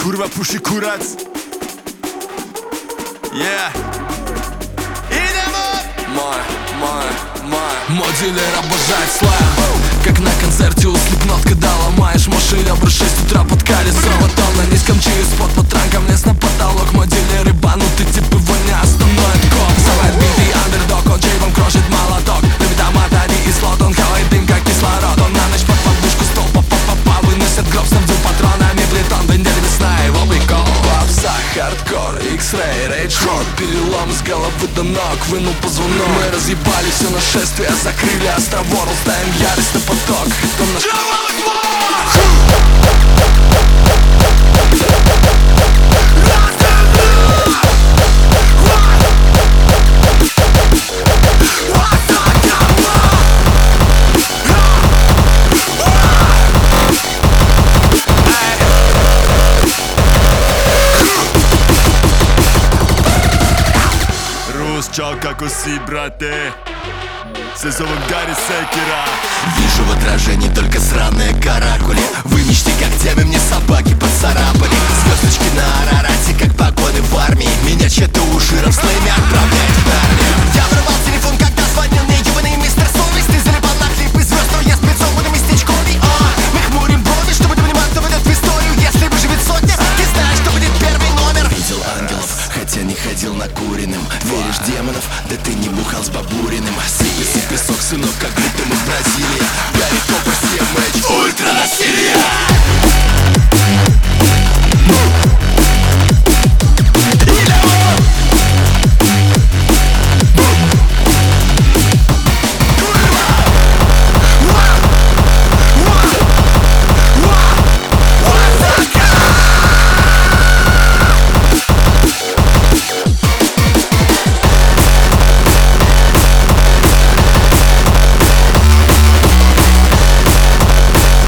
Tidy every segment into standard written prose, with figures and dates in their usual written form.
kurwa puši kurac. Yeah. Idemo! Мой дилер обожает слэм, как на концерте у Slipknot, когда ломаешь машину в 6 утра под колесом. Вот он на низком через-под патранком лез на потолок. Мой дилер ебанутый, тип его не остановит коп. Завает битый андердог, он джейвом крошит молоток. Навида мотори и слот, он хавает дым как кислород. Он на ночь под подушку стол, па-па-па-па выносит гроб, снабдил патронами плитон. Вендель весна, его прикол. Попса, хардкор, X-Ray, Rage Rock. Перелом с головы до ног, вынул позвонок. Мы разъебали все нашествие, закрыли островор, ставим ярость на поток. Это наш... Рус, чао, како си, брате? Се зовем Гарри Секера. Вижу в отражении только сраные каракули. Вы мечты когтями, мне собаки поцарапали. Звездочки на Арарате, как погоны в армии. Меня чьи-то уши слэми отправляет в армию. Я врывал телефон, когда звонил мне ебаный мистер Совесть. Ты залипал на клипы звезд, но я спецован местечковый. Мы хмурим брови, чтобы понимать, кто войдет в историю. Если выживет сотня, ты знаешь, что будет первый номер. Видел ангелов, хотя не ходил накуренным. Веришь демонов, да ты не бухал с Бабуриным. Сыпи песок, сынок, как будто мы в Бразилии. Гарри Поппер, CMH, ультранасилие.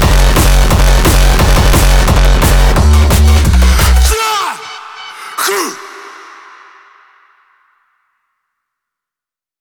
Who?